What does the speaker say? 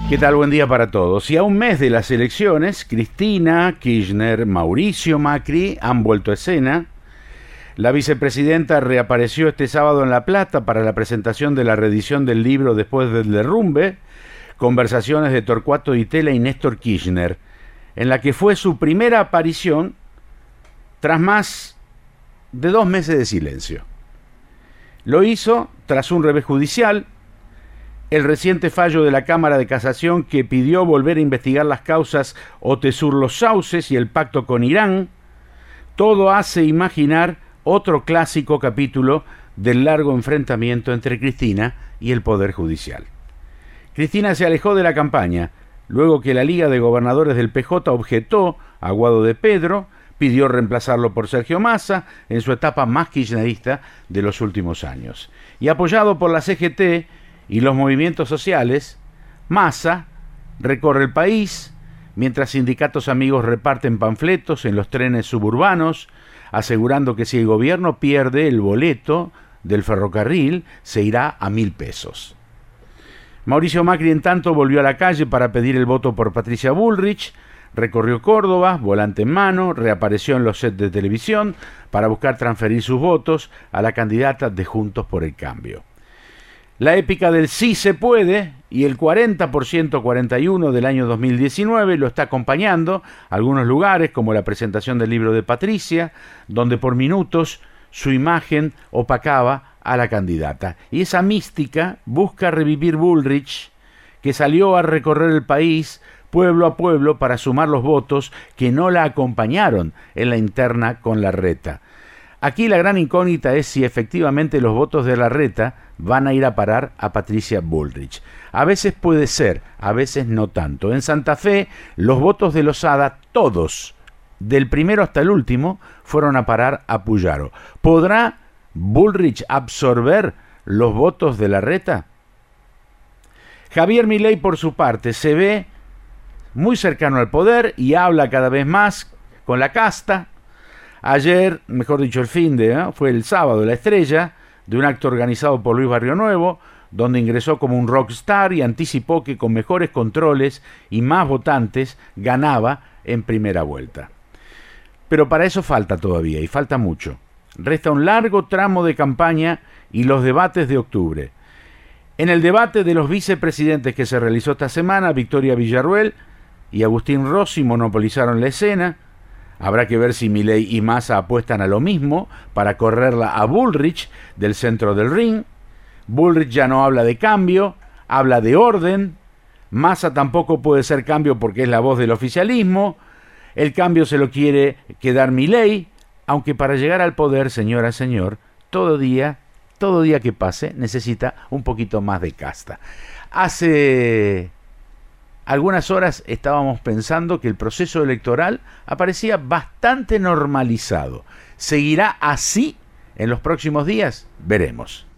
¿Qué tal? Buen día para todos. Y a un mes de las elecciones, Cristina Kirchner, Mauricio Macri han vuelto a escena. La vicepresidenta reapareció este sábado en La Plata para la presentación de la reedición del libro Después del derrumbe, Conversaciones de Torcuato Di Tella y Néstor Kirchner, en la que fue su primera aparición tras más de 2 meses de silencio. Lo hizo tras un revés judicial, el reciente fallo de la Cámara de Casación que pidió volver a investigar las causas Otesur Los Sauces y el pacto con Irán. Todo hace imaginar otro clásico capítulo del largo enfrentamiento entre Cristina y el Poder Judicial. Cristina se alejó de la campaña, luego que la Liga de Gobernadores del PJ objetó a Guado de Pedro, pidió reemplazarlo por Sergio Massa en su etapa más kirchnerista de los últimos años. Y apoyado por la CGT y los movimientos sociales, Massa recorre el país, mientras sindicatos amigos reparten panfletos en los trenes suburbanos, asegurando que si el gobierno pierde el boleto del ferrocarril, se irá a 1.000 pesos. Mauricio Macri, en tanto, volvió a la calle para pedir el voto por Patricia Bullrich, recorrió Córdoba, volante en mano, reapareció en los sets de televisión para buscar transferir sus votos a la candidata de Juntos por el Cambio. La épica del sí se puede y el 40% 41 del año 2019 lo está acompañando algunos lugares como la presentación del libro de Patricia, donde por minutos su imagen opacaba a la candidata. Y esa mística busca revivir Bullrich, que salió a recorrer el país pueblo a pueblo para sumar los votos que no la acompañaron en la interna con Larreta. Aquí la gran incógnita es si efectivamente los votos de Larreta van a ir a parar a Patricia Bullrich. A veces puede ser, a veces no tanto. En Santa Fe, los votos de Losada, todos, del primero hasta el último, fueron a parar a Puyaro. ¿Podrá Bullrich absorber los votos de Larreta? Javier Milei, por su parte, se ve muy cercano al poder y habla cada vez más con la casta. Ayer, mejor dicho el fue el sábado, la estrella de un acto organizado por Luis Barrio Nuevo, donde ingresó como un rockstar y anticipó que con mejores controles y más votantes ganaba en primera vuelta. Pero para eso falta todavía, y falta mucho. Resta un largo tramo de campaña y los debates de octubre. En el debate de los vicepresidentes que se realizó esta semana, Victoria Villarruel y Agustín Rossi monopolizaron la escena. Habrá que ver si Milei y Massa apuestan a lo mismo para correrla a Bullrich del centro del ring. Bullrich ya no habla de cambio, habla de orden. Massa tampoco puede ser cambio porque es la voz del oficialismo. El cambio se lo quiere quedar Milei, aunque para llegar al poder, señora, señor, todo día que pase necesita un poquito más de casta. Hace algunas horas estábamos pensando que el proceso electoral aparecía bastante normalizado. ¿Seguirá así en los próximos días? Veremos.